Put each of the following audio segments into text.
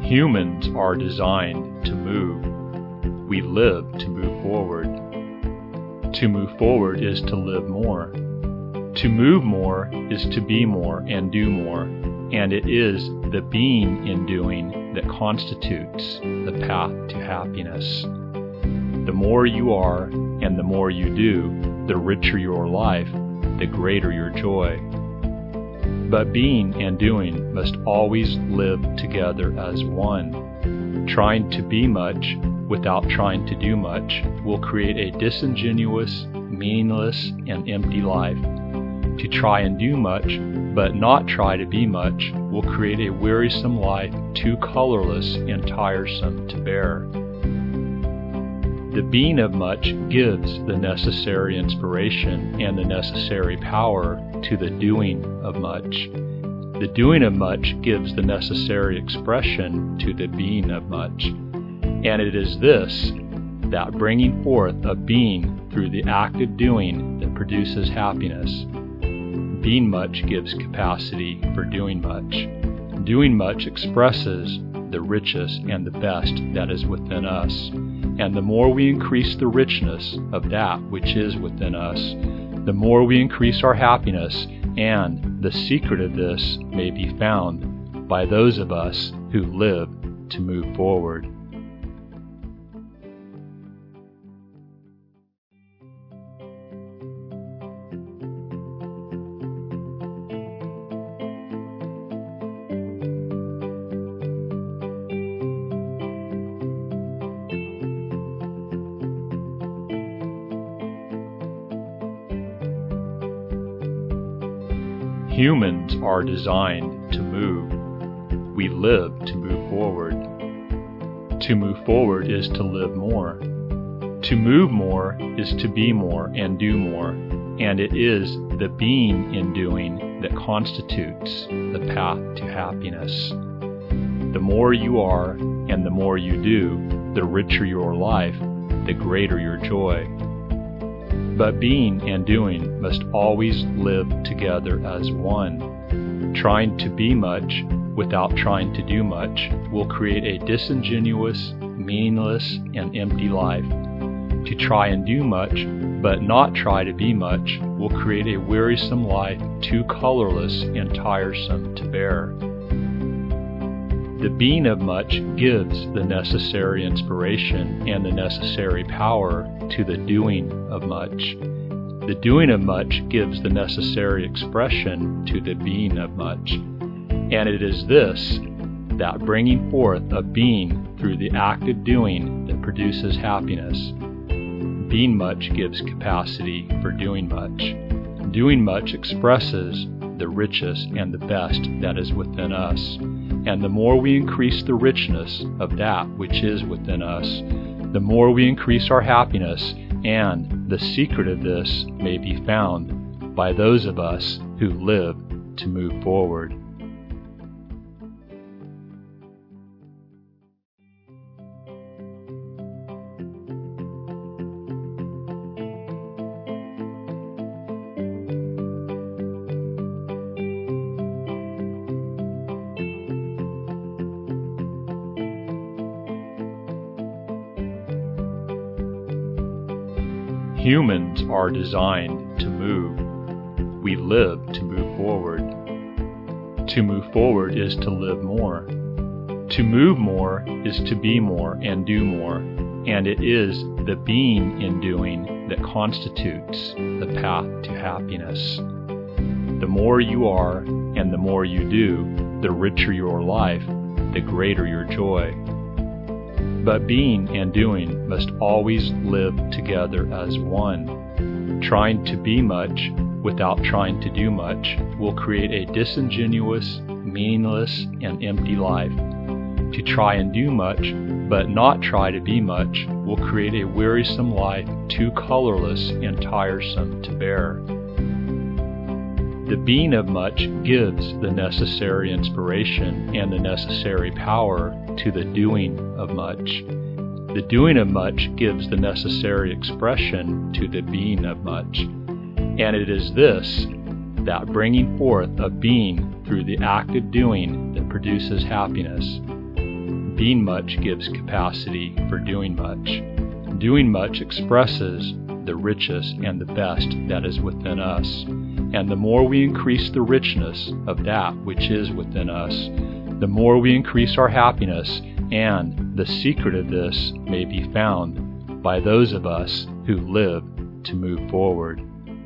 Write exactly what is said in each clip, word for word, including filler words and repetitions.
Humans are designed to move. We live to move forward. To move forward is to live more. To move more is to be more and do more, and it is the being in doing that constitutes the path to happiness. The more you are and the more you do, the richer your life, the greater your joy. But being and doing must always live together as one. Trying to be much without trying to do much will create a disingenuous, meaningless, and empty life. To try and do much, but not try to be much, will create a wearisome life too colorless and tiresome to bear. The being of much gives the necessary inspiration and the necessary power to the doing of much. The doing of much gives the necessary expression to the being of much. And it is this, that bringing forth of being through the active doing, that produces happiness. Being much gives capacity for doing much. Doing much expresses the richest and the best that is within us. And the more we increase the richness of that which is within us, the more we increase our happiness, and the secret of this may be found by those of us who live to move forward. Humans are designed to move. We live to move forward. To move forward is to live more. To move more is to be more and do more, and it is the being in doing that constitutes the path to happiness. The more you are and the more you do, the richer your life, the greater your joy. But being and doing must always live together as one. Trying to be much without trying to do much will create a disingenuous, meaningless, and empty life. To try and do much, but not try to be much, will create a wearisome life too colorless and tiresome to bear. The being of much gives the necessary inspiration and the necessary power to the doing of much. The doing of much gives the necessary expression to the being of much. And it is this, that bringing forth of being through the active doing, that produces happiness. Being much gives capacity for doing much. Doing much expresses the richest and the best that is within us. And the more we increase the richness of that which is within us, the more we increase our happiness, and the secret of this may be found by those of us who live to move forward. Humans are designed to move. We live to move forward. To move forward is to live more. To move more is to be more and do more, and it is the being in doing that constitutes the path to happiness. The more you are and the more you do, the richer your life, the greater your joy. But being and doing must always live together as one. Trying to be much without trying to do much will create a disingenuous, meaningless, and empty life. To try and do much, but not try to be much, will create a wearisome life too colorless and tiresome to bear. The being of much gives the necessary inspiration and the necessary power to the doing of much. The doing of much gives the necessary expression to the being of much. And it is this, that bringing forth of being through the active doing, that produces happiness. Being much gives capacity for doing much. Doing much expresses the richest and the best that is within us. And the more we increase the richness of that which is within us, the more we increase our happiness, and the secret of this may be found by those of us who live to move forward.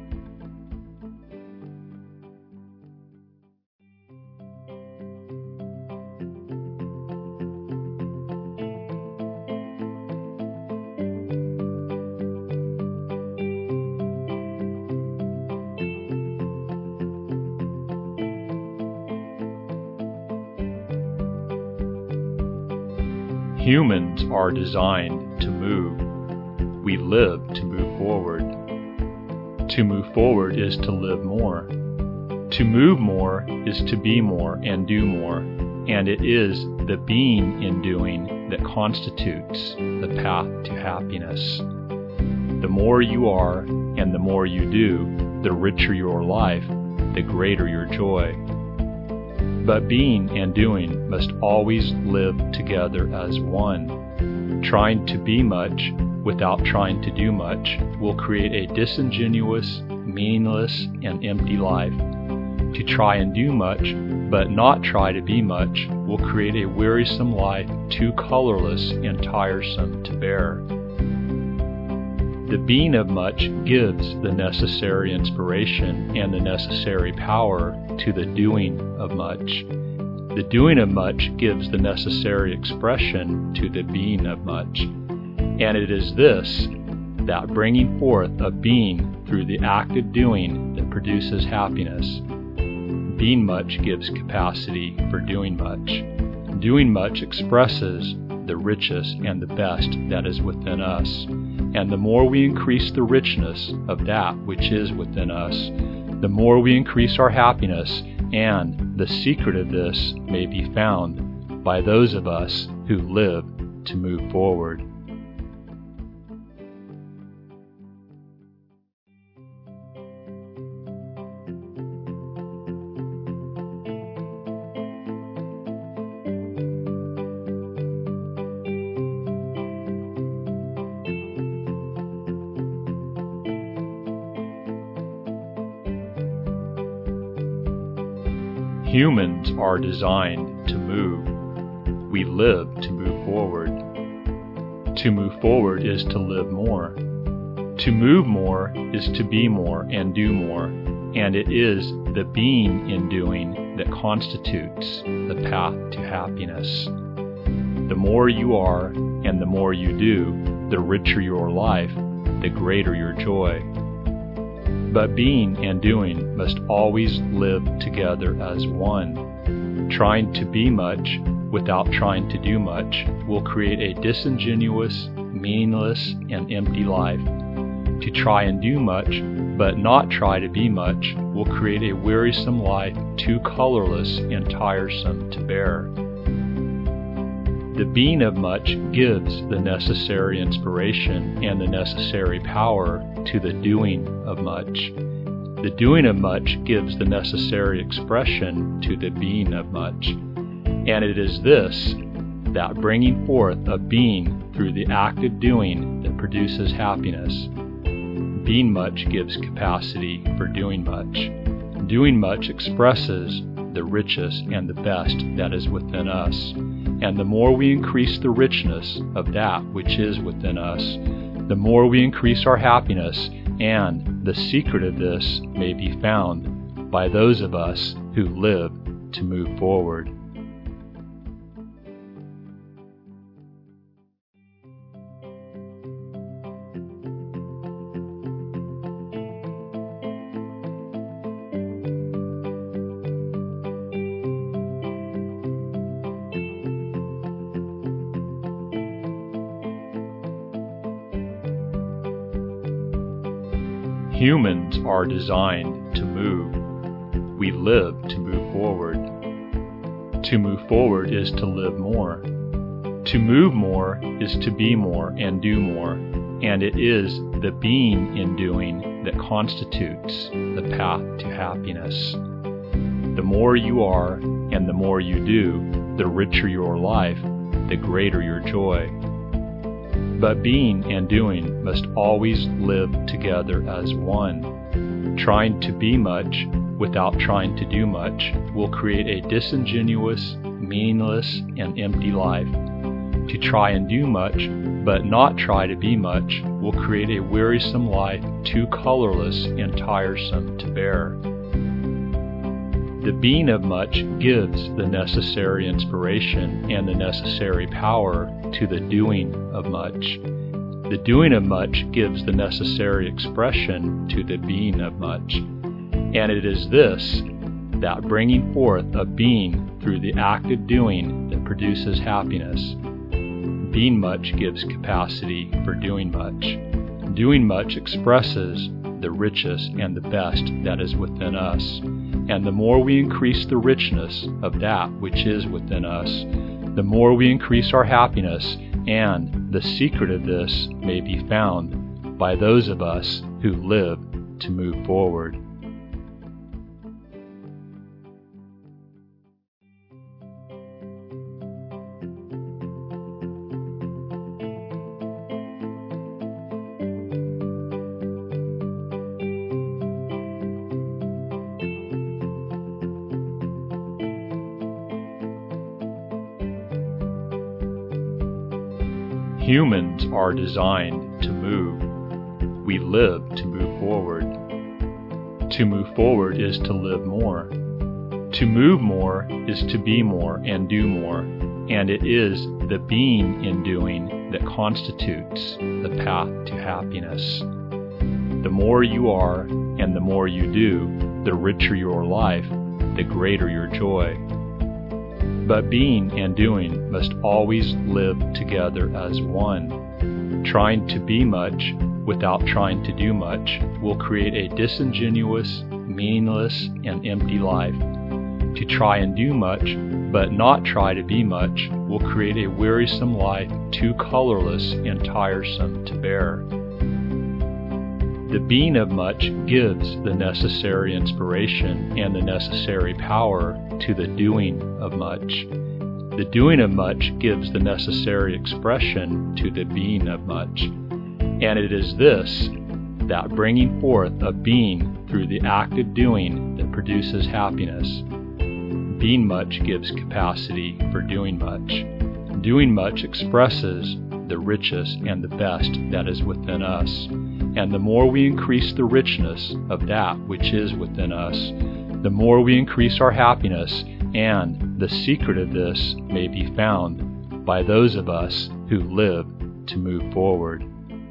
Humans are designed to move. We live to move forward. To move forward is to live more. To move more is to be more and do more, and it is the being in doing that constitutes the path to happiness. The more you are and the more you do, the richer your life, the greater your joy. But being and doing must always live together as one. Trying to be much without trying to do much will create a disingenuous, meaningless, and empty life. To try and do much, but not try to be much, will create a wearisome life, too colorless and tiresome to bear. The being of much gives the necessary inspiration and the necessary power to the doing of much. The doing of much gives the necessary expression to the being of much. And it is this, that bringing forth of being through the active doing, that produces happiness. Being much gives capacity for doing much. Doing much expresses the richest and the best that is within us. And the more we increase the richness of that which is within us, the more we increase our happiness, and the secret of this may be found by those of us who live to move forward. Humans are designed to move. We live to move forward. To move forward is to live more. To move more is to be more and do more, and it is the being in doing that constitutes the path to happiness. The more you are and the more you do, the richer your life, the greater your joy. But being and doing must always live together as one. Trying to be much without trying to do much will create a disingenuous, meaningless, and empty life. To try and do much, but not try to be much, will create a wearisome life, too colorless and tiresome to bear. The being of much gives the necessary inspiration and the necessary power to the doing of much. The doing of much gives the necessary expression to the being of much. And it is this, that bringing forth of being through the active doing, that produces happiness. Being much gives capacity for doing much. Doing much expresses the richest and the best that is within us. And the more we increase the richness of that which is within us, the more we increase our happiness, and the secret of this may be found by those of us who live to move forward. Humans are designed to move. We live to move forward. To move forward is to live more. To move more is to be more and do more, and it is the being in doing that constitutes the path to happiness. The more you are and the more you do, the richer your life, the greater your joy. But being and doing must always live together as one. Trying to be much without trying to do much will create a disingenuous, meaningless, and empty life. To try and do much, but not try to be much, will create a wearisome life, too colorless and tiresome to bear. The being of much gives the necessary inspiration and the necessary power to the doing of much. The doing of much gives the necessary expression to the being of much. And it is this, that bringing forth of being through the active doing, that produces happiness. Being much gives capacity for doing much. Doing much expresses the richest and the best that is within us. And the more we increase the richness of that which is within us, the more we increase our happiness, and the secret of this may be found by those of us who live to move forward. Humans are designed to move. We live to move forward. To move forward is to live more. To move more is to be more and do more, and it is the being in doing that constitutes the path to happiness. The more you are and the more you do, the richer your life, the greater your joy. But being and doing must always live together as one. Trying to be much without trying to do much will create a disingenuous, meaningless, and empty life. To try and do much, but not try to be much, will create a wearisome life, too colorless and tiresome to bear. The being of much gives the necessary inspiration and the necessary power to the doing of much. The doing of much gives the necessary expression to the being of much. And it is this, that bringing forth of being through the active doing, that produces happiness. Being much gives capacity for doing much. Doing much expresses the richest and the best that is within us. And the more we increase the richness of that which is within us, the more we increase our happiness, and the secret of this may be found by those of us who live to move forward.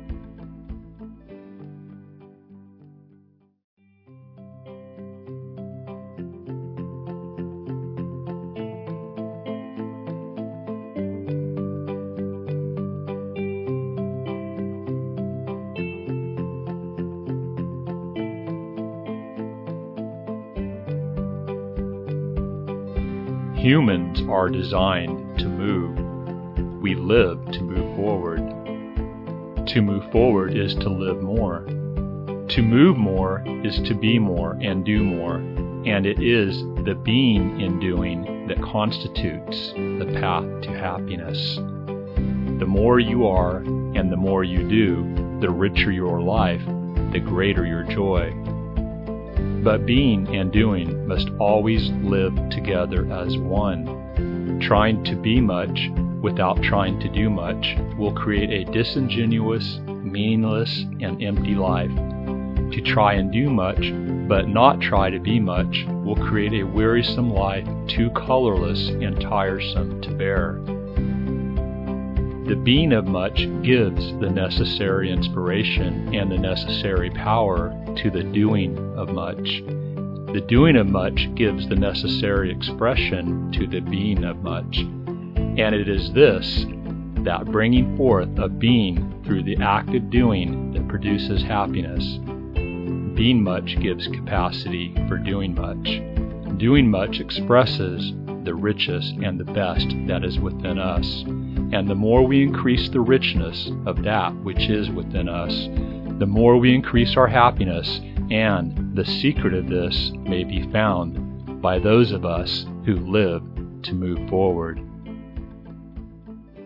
Humans are designed to move. We live to move forward. To move forward is to live more. To move more is to be more and do more, and it is the being in doing that constitutes the path to happiness. The more you are and the more you do, the richer your life, the greater your joy. But being and doing must always live together as one. Trying to be much without trying to do much will create a disingenuous, meaningless, and empty life. To try and do much, but not try to be much, will create a wearisome life, too colorless and tiresome to bear. The being of much gives the necessary inspiration and the necessary power to the doing of much. The doing of much gives the necessary expression to the being of much. And it is this, that bringing forth of being through the active doing, that produces happiness. Being much gives capacity for doing much. Doing much expresses the richest and the best that is within us. And the more we increase the richness of that which is within us, the more we increase our happiness, and the secret of this may be found by those of us who live to move forward.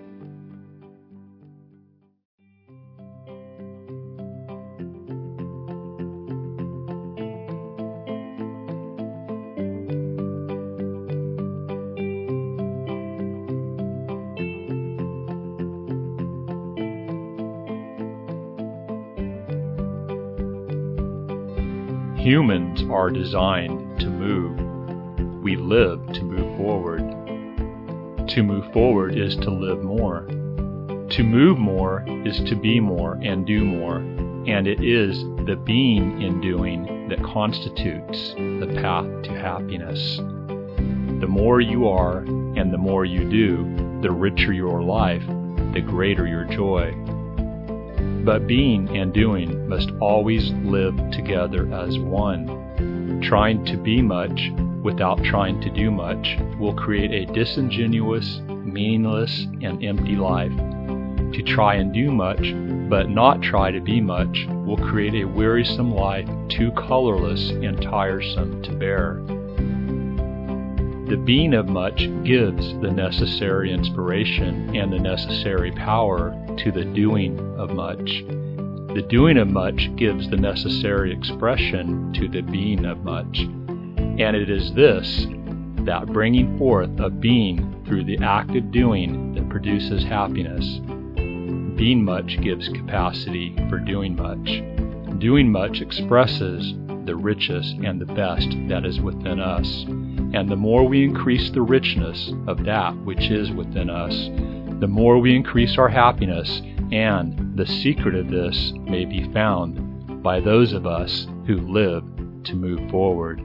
Humans are designed to move. We live to move forward. To move forward is to live more. To move more is to be more and do more, and it is the being in doing that constitutes the path to happiness. The more you are and the more you do, the richer your life, the greater your joy. But being and doing must always live together as one. Trying to be much without trying to do much will create a disingenuous, meaningless, and empty life. To try and do much, but not try to be much, will create a wearisome life too colorless and tiresome to bear. The being of much gives the necessary inspiration and the necessary power to the doing of much. The doing of much gives the necessary expression to the being of much. And it is this, that bringing forth of being through the active doing, that produces happiness. Being much gives capacity for doing much. Doing much expresses the richest and the best that is within us. And the more we increase the richness of that which is within us, the more we increase our happiness, and the secret of this may be found by those of us who live to move forward.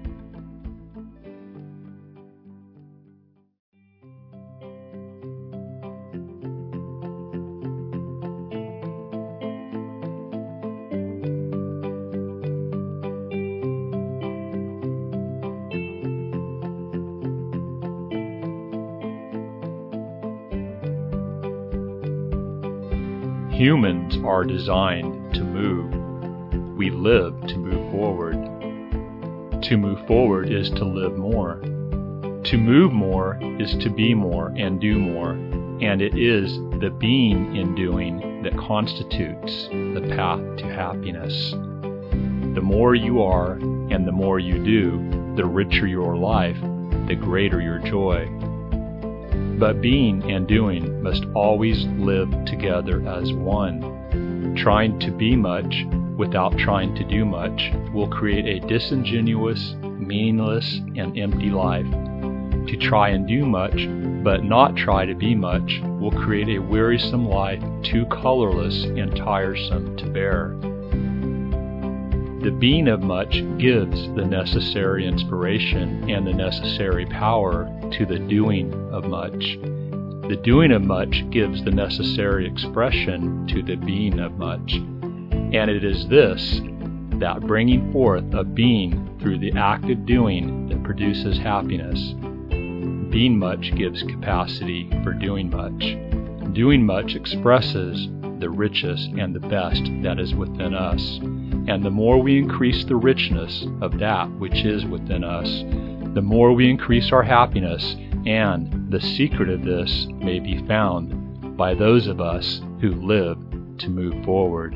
Humans are designed to move. We live to move forward. To move forward is to live more. To move more is to be more and do more, and it is the being in doing that constitutes the path to happiness. The more you are and the more you do, the richer your life, the greater your joy. But being and doing must always live together as one. Trying to be much without trying to do much will create a disingenuous, meaningless, and empty life. To try and do much, but not try to be much, will create a wearisome life too colorless and tiresome to bear. The being of much gives the necessary inspiration and the necessary power to the doing of much. The doing of much gives the necessary expression to the being of much. And it is this, that bringing forth of being through the active doing, that produces happiness. Being much gives capacity for doing much. Doing much expresses the richest and the best that is within us. And the more we increase the richness of that which is within us, the more we increase our happiness, and the secret of this may be found by those of us who live to move forward.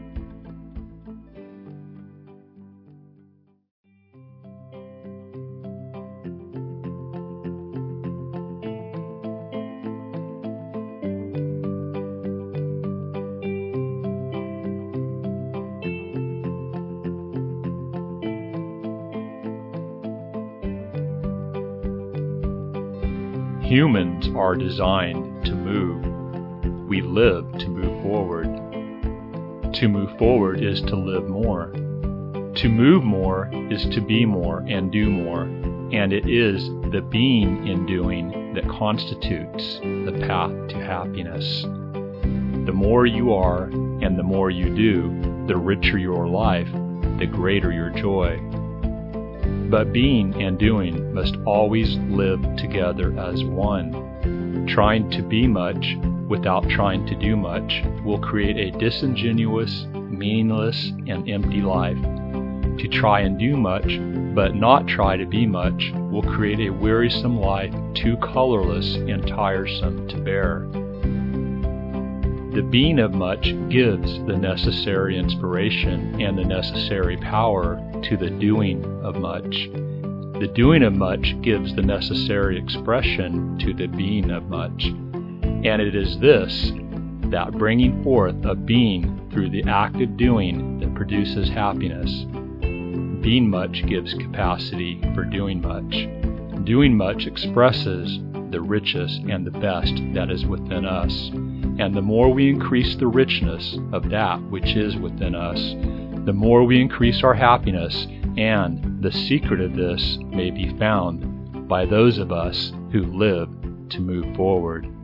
Humans are designed to move. We live to move forward. To move forward is to live more. To move more is to be more and do more, and it is the being in doing that constitutes the path to happiness. The more you are and the more you do, the richer your life, the greater your joy. But being and doing must always live together as one. Trying to be much without trying to do much will create a disingenuous, meaningless, and empty life. To try and do much, but not try to be much, will create a wearisome life too colorless and tiresome to bear. The being of much gives the necessary inspiration and the necessary power to the doing of much. The doing of much gives the necessary expression to the being of much. And it is this, that bringing forth of being through the active doing, that produces happiness. Being much gives capacity for doing much. Doing much expresses the richest and the best that is within us. And the more we increase the richness of that which is within us, the more we increase our happiness, and the secret of this may be found by those of us who live to move forward.